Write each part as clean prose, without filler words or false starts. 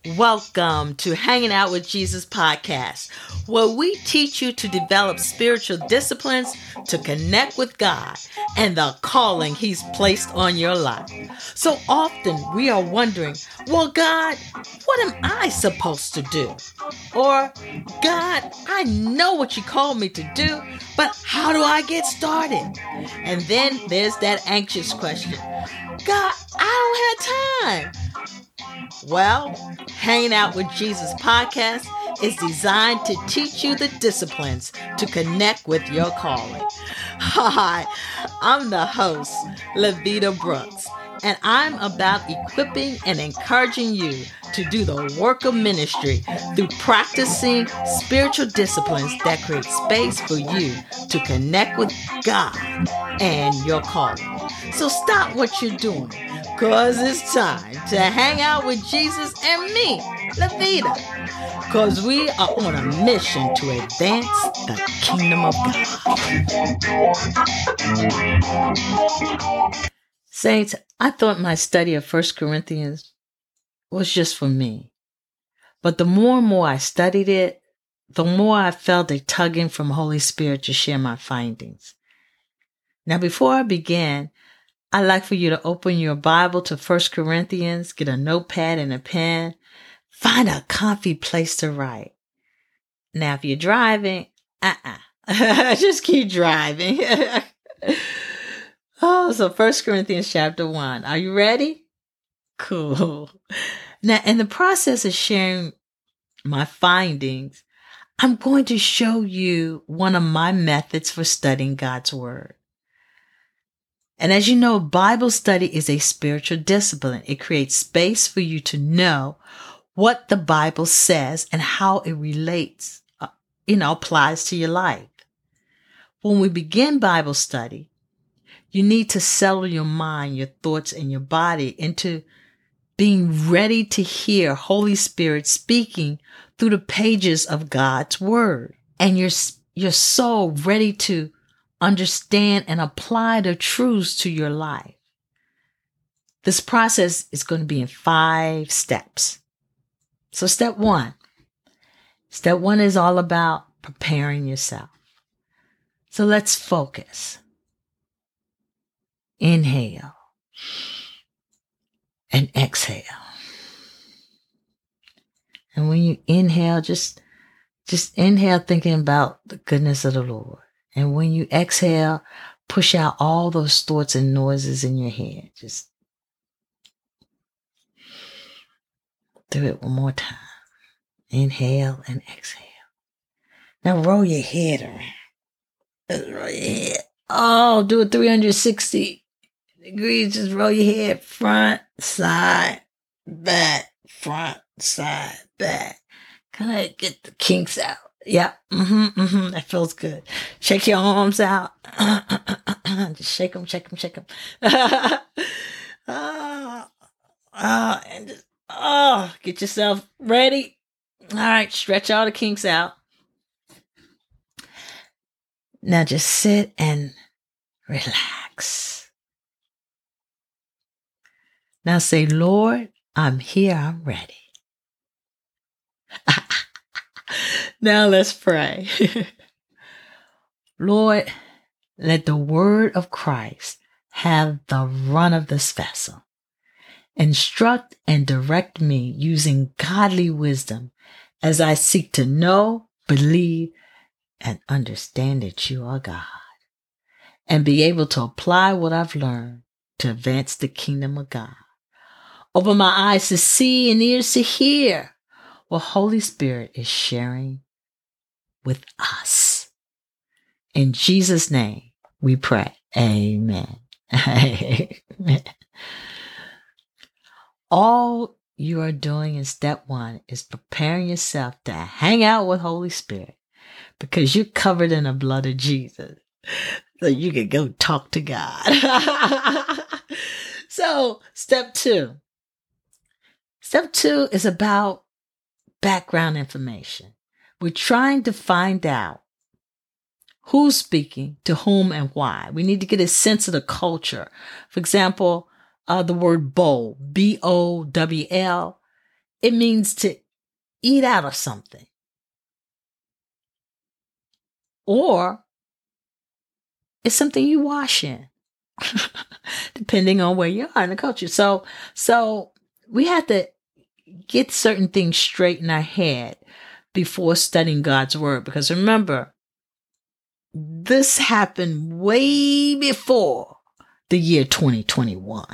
Welcome to Hanging Out with Jesus podcast, where we teach you to develop spiritual disciplines to connect with God and the calling He's placed on your life. So often we are wondering, well, God, what am I supposed to do? Or, God, I know what you called me to do, but how do I get started? And then there's that anxious question, God, I don't have time. Well, Hanging Out with Jesus podcast is designed to teach you the disciplines to connect with your calling. Hi, I'm the host, Levita Brooks, and I'm about equipping and encouraging you to do the work of ministry through practicing spiritual disciplines that create space for you to connect with God and your calling. So stop what you're doing, because it's time to hang out with Jesus and me, Levita, because we are on a mission to advance the kingdom of God. Saints, I thought my study of 1 Corinthians was just for me. But the more and more I studied it, the more I felt a tugging from Holy Spirit to share my findings. Now, before I begin, I'd like for you to open your Bible to 1 Corinthians, get a notepad and a pen, find a comfy place to write. Now, if you're driving, just keep driving. So 1 Corinthians chapter 1. Are you ready? Cool. Now, in the process of sharing my findings, I'm going to show you one of my methods for studying God's Word. And as you know, Bible study is a spiritual discipline. It creates space for you to know what the Bible says and how it relates, applies to your life. When we begin Bible study, you need to settle your mind, your thoughts, and your body into being ready to hear Holy Spirit speaking through the pages of God's Word. And your soul ready to understand and apply the truths to your life. This process is going to be in 5 steps. So step 1. Step 1 is all about preparing yourself. So let's focus. Inhale and exhale. And when you inhale, just inhale thinking about the goodness of the Lord. And when you exhale, push out all those thoughts and noises in your head. Just do it one more time. Inhale and exhale. Now roll your head around. Roll your head. Oh, do it 360 degrees. Just roll your head front, side, back, front, side, back. Kind of get the kinks out. Yeah, that feels good. Shake your arms out. Just shake them. And just, get yourself ready. All right, stretch all the kinks out. Now just sit and relax. Now say, Lord, I'm here, I'm ready. Now let's pray. Lord, let the word of Christ have the run of this vessel. Instruct and direct me using godly wisdom as I seek to know, believe, and understand that you are God, and be able to apply what I've learned to advance the kingdom of God. Open my eyes to see and ears to hear what Holy Spirit is sharing with us. In Jesus' name we pray. Amen. Amen. All you are doing in step 1 is preparing yourself to hang out with Holy Spirit, because you're covered in the blood of Jesus. So you can go talk to God. So step 2. Step 2 is about background information. We're trying to find out who's speaking, to whom, and why. We need to get a sense of the culture. For example, the word bowl, B-O-W-L, It means to eat out of something. Or it's something you wash in, depending on where you are in the culture. So we have to get certain things straight in our head before studying God's word. Because remember, this happened way before the year 2021.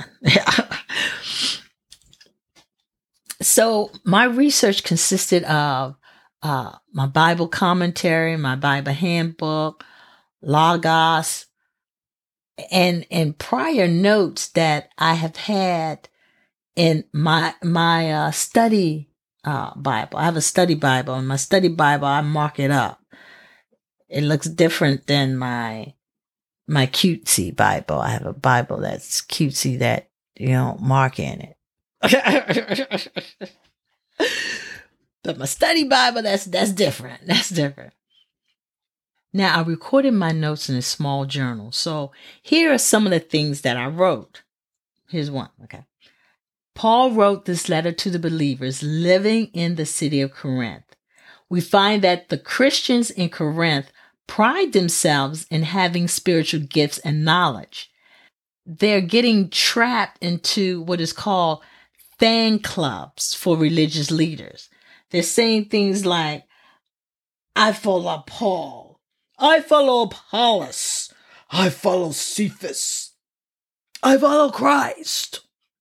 So my research consisted of my Bible commentary, my Bible handbook, Logos, and prior notes that I have had in my study Bible. I have a study Bible. In my study Bible, I mark it up. It looks different than my cutesy Bible. I have a Bible that's cutesy that you don't mark in it. But my study Bible, that's different. That's different. Now, I recorded my notes in a small journal. So here are some of the things that I wrote. Here's one. Okay. Paul wrote this letter to the believers living in the city of Corinth. We find that the Christians in Corinth pride themselves in having spiritual gifts and knowledge. They're getting trapped into what is called fan clubs for religious leaders. They're saying things like, I follow Paul. I follow Apollos. I follow Cephas. I follow Christ.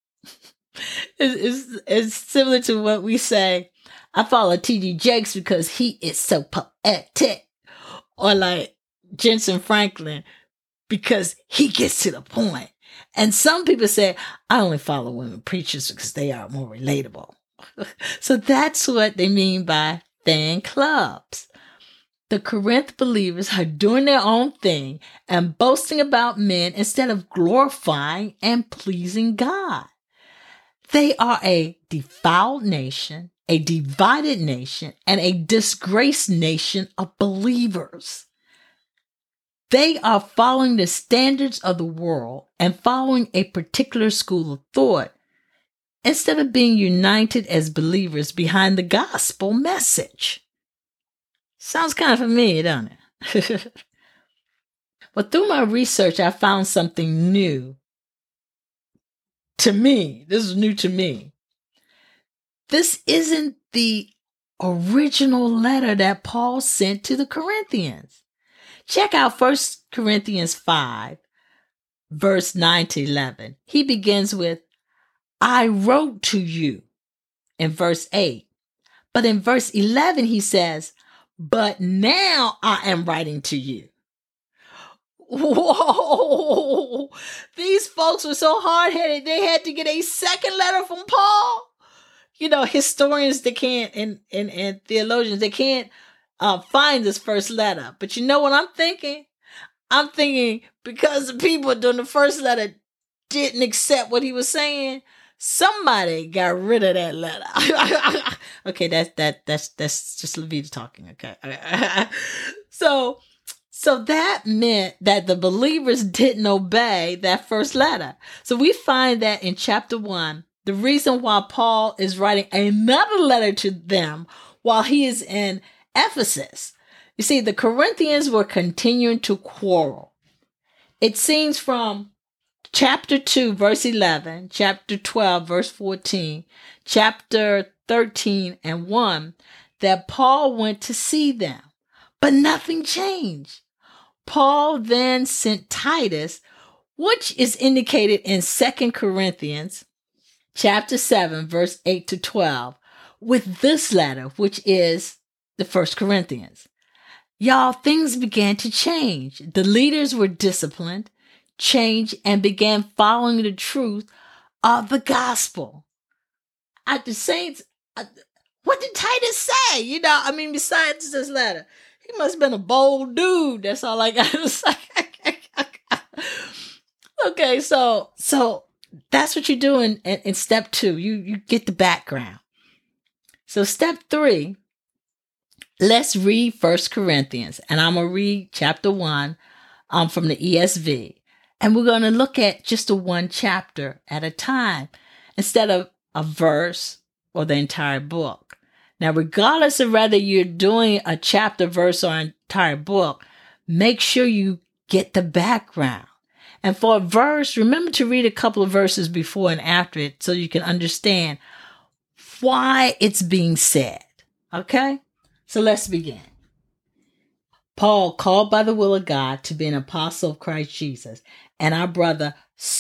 It's similar to what we say, I follow T.D. Jakes because he is so poetic. Or like Jensen Franklin because he gets to the point. And some people say, I only follow women preachers because they are more relatable. So that's what they mean by fan clubs. The Corinth believers are doing their own thing and boasting about men instead of glorifying and pleasing God. They are a defiled nation, a divided nation, and a disgraced nation of believers. They are following the standards of the world and following a particular school of thought instead of being united as believers behind the gospel message. Sounds kind of familiar, don't it? But through my research, I found something new to me. This is new to me. This isn't the original letter that Paul sent to the Corinthians. Check out 1 Corinthians 5, verse 9 to 11. He begins with, I wrote to you in verse 8. But in verse 11, he says, but now I am writing to you. Whoa! These folks were so hard-headed, they had to get a second letter from Paul. You know, historians, they can't, and theologians, they can't find this first letter. But you know what I'm thinking? I'm thinking because the people during the first letter didn't accept what he was saying, somebody got rid of that letter. Okay, that's just Levita talking. Okay, so that meant that the believers didn't obey that first letter. So we find that in chapter 1, the reason why Paul is writing another letter to them while he is in Ephesus. You see, the Corinthians were continuing to quarrel. It seems from chapter 2, verse 11, chapter 12, verse 14, chapter 13 and 1, that Paul went to see them, but nothing changed. Paul then sent Titus, which is indicated in 2 Corinthians chapter 7, verse 8 to 12, with this letter, which is the 1 Corinthians. Y'all, things began to change. The leaders were disciplined, changed, and began following the truth of the gospel. At the saints, what did Titus say? You know, I mean, besides this letter, he must have been a bold dude. That's all I got to say. Okay, so that's what you do in step 2. You get the background. So step 3, let's read 1 Corinthians. And I'm going to read chapter 1 from the ESV. And we're going to look at just one chapter at a time instead of a verse or the entire book. Now, regardless of whether you're doing a chapter, verse, or an entire book, make sure you get the background. And for a verse, remember to read a couple of verses before and after it so you can understand why it's being said. Okay? So let's begin. Paul, called by the will of God to be an apostle of Christ Jesus, and our brother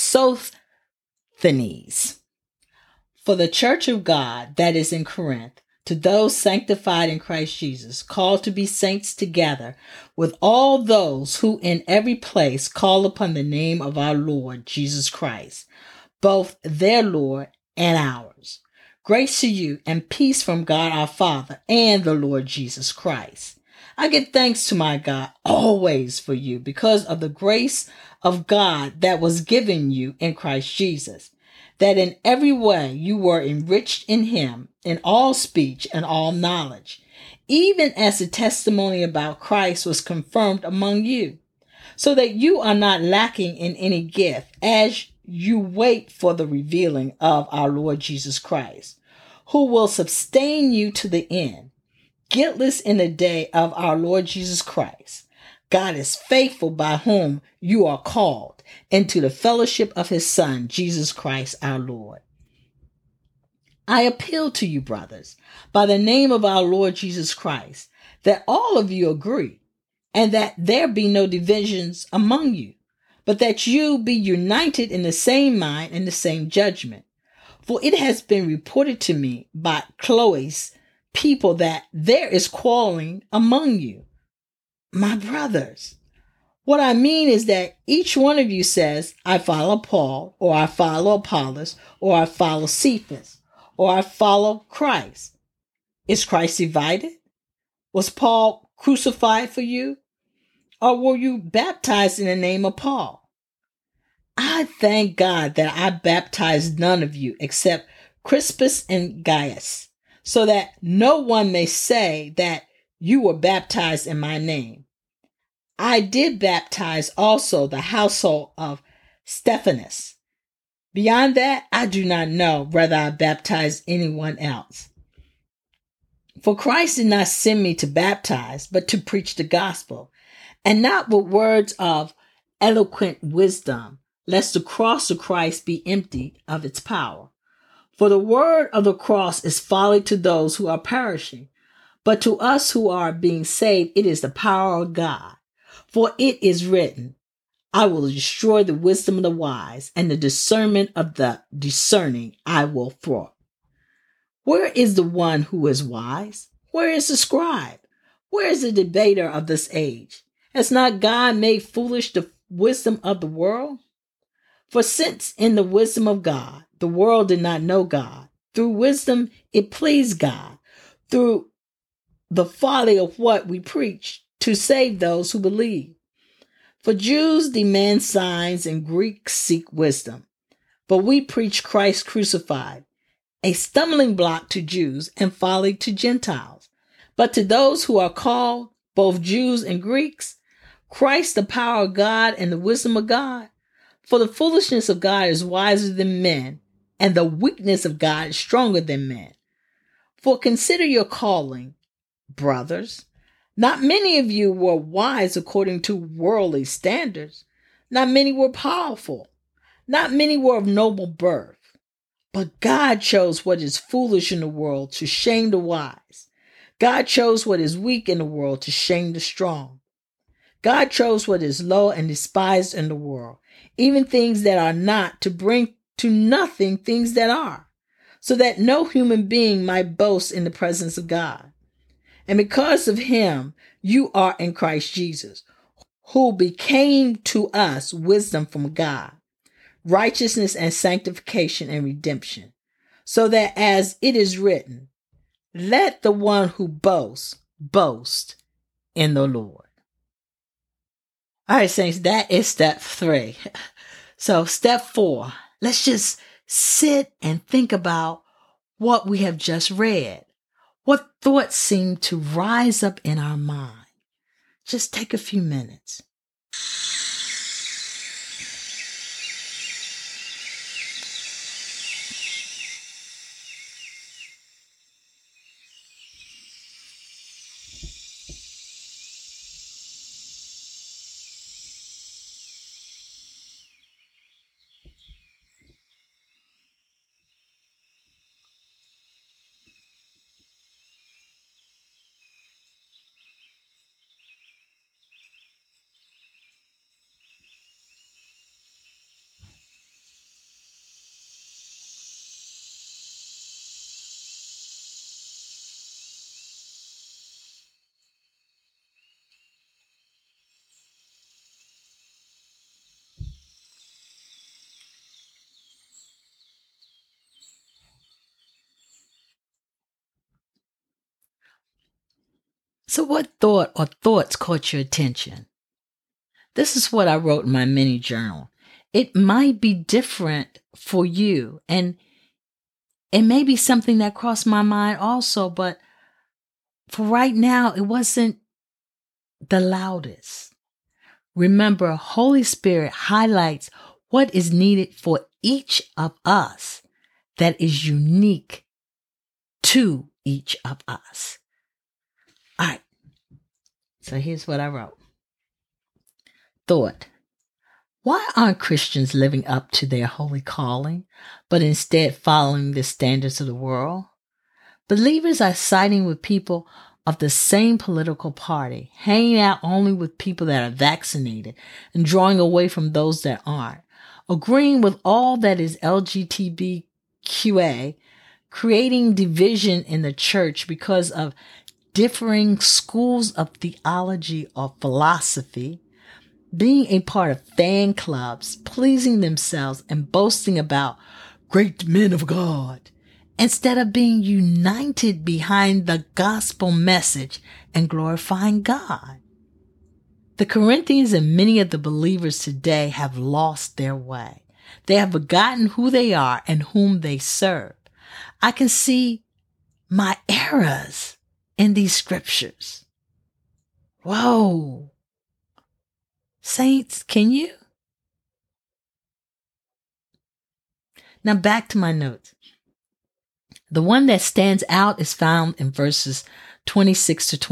Sosthenes, for the church of God that is in Corinth, to those sanctified in Christ Jesus, called to be saints together with all those who in every place call upon the name of our Lord Jesus Christ, both their Lord and ours. Grace to you and peace from God our Father and the Lord Jesus Christ. I give thanks to my God always for you because of the grace of God that was given you in Christ Jesus, that in every way you were enriched in him in all speech and all knowledge, even as the testimony about Christ was confirmed among you, so that you are not lacking in any gift as you wait for the revealing of our Lord Jesus Christ, who will sustain you to the end, guiltless in the day of our Lord Jesus Christ. God is faithful, by whom you are called into the fellowship of his Son, Jesus Christ our Lord. I appeal to you, brothers, by the name of our Lord Jesus Christ, that all of you agree, and that there be no divisions among you, but that you be united in the same mind and the same judgment. For it has been reported to me by Chloe's people that there is quarreling among you. My brothers, what I mean is that each one of you says, I follow Paul, or I follow Apollos, or I follow Cephas, or I follow Christ. Is Christ divided? Was Paul crucified for you? Or were you baptized in the name of Paul? I thank God that I baptized none of you except Crispus and Gaius, so that no one may say that you were baptized in my name. I did baptize also the household of Stephanas. Beyond that, I do not know whether I baptized anyone else. For Christ did not send me to baptize, but to preach the gospel, and not with words of eloquent wisdom, lest the cross of Christ be emptied of its power. For the word of the cross is folly to those who are perishing, but to us who are being saved, it is the power of God. For it is written, I will destroy the wisdom of the wise, and the discernment of the discerning I will thwart. Where is the one who is wise? Where is the scribe? Where is the debater of this age? Has not God made foolish the wisdom of the world? For since in the wisdom of God, the world did not know God, through wisdom it pleased God, through the folly of what we preach, to save those who believe. For Jews demand signs and Greeks seek wisdom, but we preach Christ crucified, a stumbling block to Jews and folly to Gentiles. But to those who are called, both Jews and Greeks, Christ the power of God and the wisdom of God. For the foolishness of God is wiser than men, and the weakness of God is stronger than men. For consider your calling, brothers. Not many of you were wise according to worldly standards. Not many were powerful. Not many were of noble birth. But God chose what is foolish in the world to shame the wise. God chose what is weak in the world to shame the strong. God chose what is low and despised in the world, even things that are not, to bring to nothing things that are, so that no human being might boast in the presence of God. And because of him, you are in Christ Jesus, who became to us wisdom from God, righteousness and sanctification and redemption, so that as it is written, let the one who boasts, boast in the Lord. All right, saints, that is step 3. So step 4, let's just sit and think about what we have just read. What thoughts seem to rise up in our mind? Just take a few minutes. So what thought or thoughts caught your attention? This is what I wrote in my mini journal. It might be different for you, and it may be something that crossed my mind also, but for right now, it wasn't the loudest. Remember, Holy Spirit highlights what is needed for each of us that is unique to each of us. All right. So here's what I wrote. Thought. Why aren't Christians living up to their holy calling, but instead following the standards of the world? Believers are siding with people of the same political party, hanging out only with people that are vaccinated, and drawing away from those that aren't, agreeing with all that is LGBTQA, creating division in the church because of differing schools of theology or philosophy, being a part of fan clubs, pleasing themselves and boasting about great men of God, instead of being united behind the gospel message and glorifying God. The Corinthians and many of the believers today have lost their way. They have forgotten who they are and whom they serve. I can see my errors in these scriptures. Whoa. Saints, can you? Now back to my notes. The one that stands out is found in verses 26 to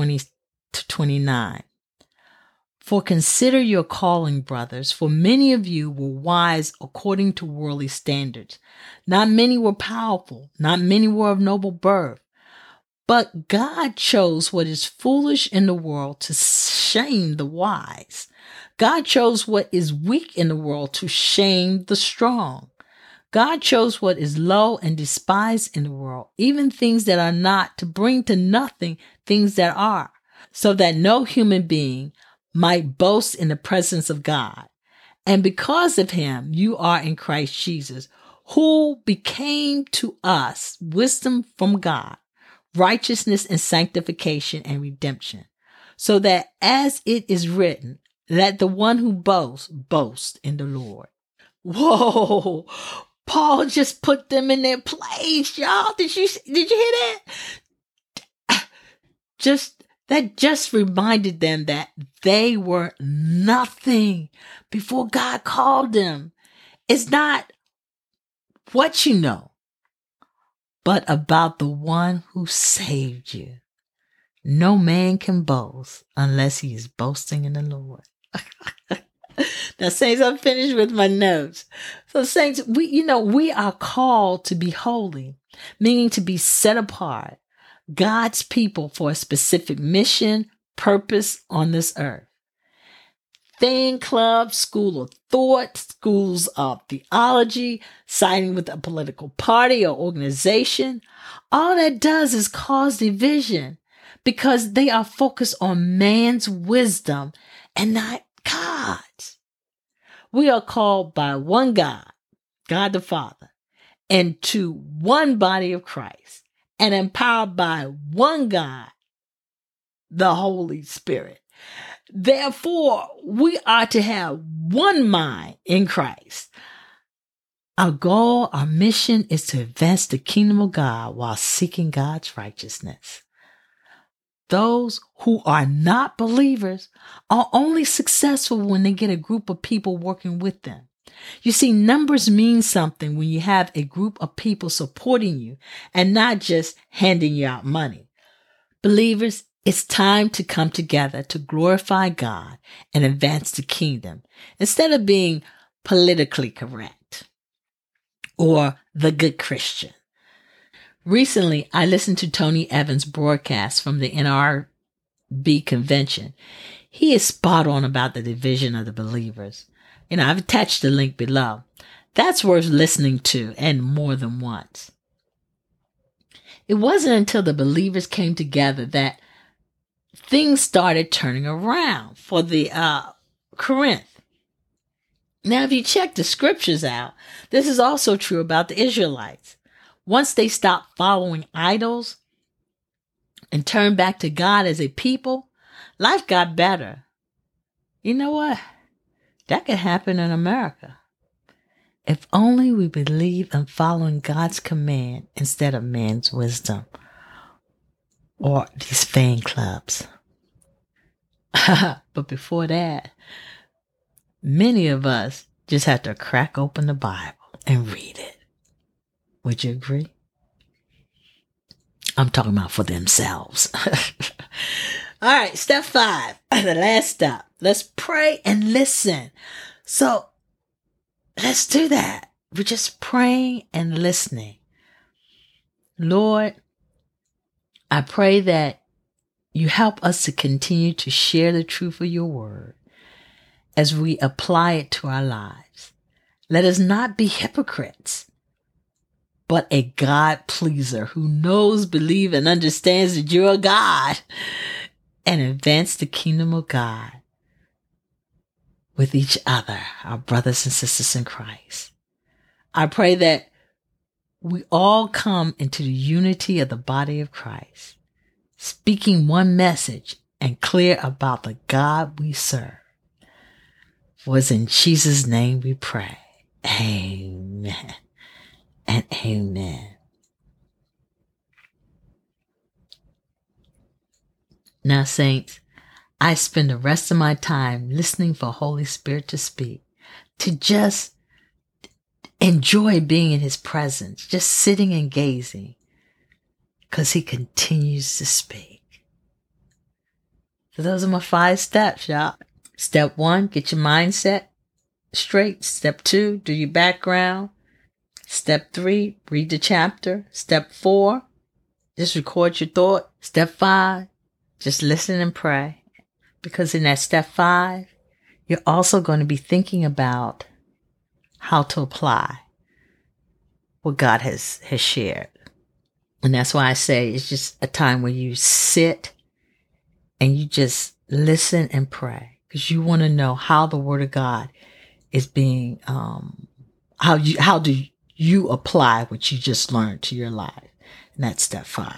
29. For consider your calling, brothers, for many of you were wise according to worldly standards. Not many were powerful, not many were of noble birth. But God chose what is foolish in the world to shame the wise. God chose what is weak in the world to shame the strong. God chose what is low and despised in the world, even things that are not, to bring to nothing things that are, so that no human being might boast in the presence of God. And because of him, you are in Christ Jesus, who became to us wisdom from God, righteousness and sanctification and redemption, so that as it is written, let the one who boasts, boast in the Lord. Whoa! Paul just put them in their place, y'all. Did you hear that? That just reminded them that they were nothing before God called them. It's not what you know, but about the one who saved you. No man can boast unless he is boasting in the Lord. Now, saints, I'm finished with my notes. So, saints, we are called to be holy, meaning to be set apart, God's people for a specific mission, purpose on this earth. Fan club, school of thought, schools of theology, siding with a political party or organization, all that does is cause division because they are focused on man's wisdom and not God's. We are called by one God, God the Father, and to one body of Christ, and empowered by one God, the Holy Spirit. Therefore, we are to have one mind in Christ. Our goal, our mission is to advance the kingdom of God while seeking God's righteousness. Those who are not believers are only successful when they get a group of people working with them. You see, numbers mean something when you have a group of people supporting you and not just handing you out money. Believers, it's time to come together to glorify God and advance the kingdom instead of being politically correct or the good Christian. Recently, I listened to Tony Evans' broadcast from the NRB convention. He is spot on about the division of the believers. I've attached the link below. That's worth listening to, and more than once. It wasn't until the believers came together that things started turning around for the Corinth. Now, if you check the scriptures out, this is also true about the Israelites. Once they stopped following idols, and turned back to God as a people, life got better. You know what? That could happen in America. If only we believe in following God's command instead of man's wisdom or these fan clubs. But before that, many of us just have to crack open the Bible and read it. Would you agree? I'm talking about for themselves. All right, step 5, the last step. Let's pray and listen. So let's do that. We're just praying and listening. Lord, I pray that you help us to continue to share the truth of your word as we apply it to our lives. Let us not be hypocrites, but a God pleaser who knows, believes, and understands that you're a God, and advance the kingdom of God with each other, our brothers and sisters in Christ. I pray that we all come into the unity of the body of Christ, speaking one message and clear about the God we serve. For it's in Jesus' name we pray. Amen and amen. Now, saints, I spend the rest of my time listening for Holy Spirit to speak, to just enjoy being in his presence, just sitting and gazing, because he continues to speak. So those are my 5 steps, y'all. Step 1, get your mindset straight. Step 2, do your background. Step 3, read the chapter. Step 4, just record your thought. Step 5, just listen and pray. Because in that step 5, you're also going to be thinking about how to apply what God has shared. And that's why I say it's just a time where you sit and you just listen and pray. Because you want to know how the word of God is being, how do you apply what you just learned to your life. And that's step 5.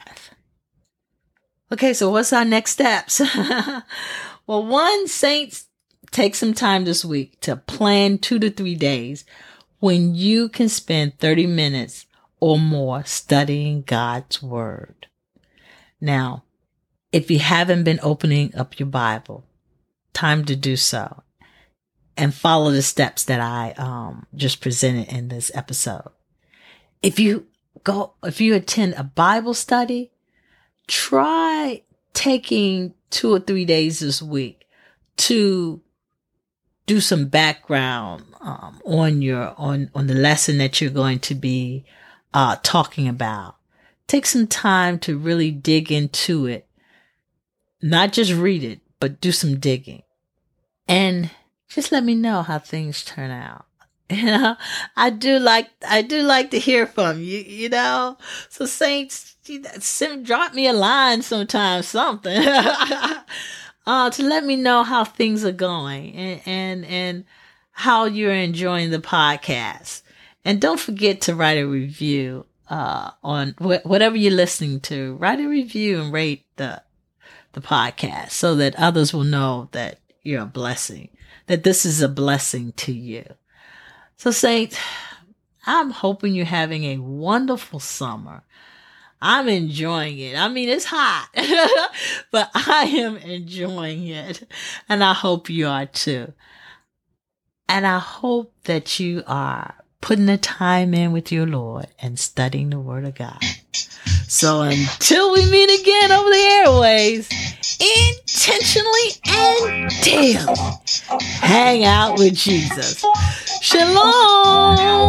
Okay, so what's our next steps? Well, 1, saints, take some time this week to plan 2 to 3 days when you can spend 30 minutes or more studying God's word. Now, if you haven't been opening up your Bible, time to do so and follow the steps that I just presented in this episode. If you attend a Bible study, try taking 2 or 3 days this week to do some background on the lesson that you're going to be talking about. Take some time to really dig into it. Not just read it, but do some digging. And just let me know how things turn out. You know, I do like to hear from you, you know. So saints, drop me a line sometime, something. To let me know how things are going and how you're enjoying the podcast. And don't forget to write a review on whatever you're listening to. Write a review and rate the podcast so that others will know that you're a blessing, that this is a blessing to you. So saints, I'm hoping you're having a wonderful summer. I'm enjoying it. I mean, it's hot, but I am enjoying it. And I hope you are too. And I hope that you are putting the time in with your Lord and studying the Word of God. So until we meet again over the airways, intentionally and daily, hang out with Jesus. Shalom.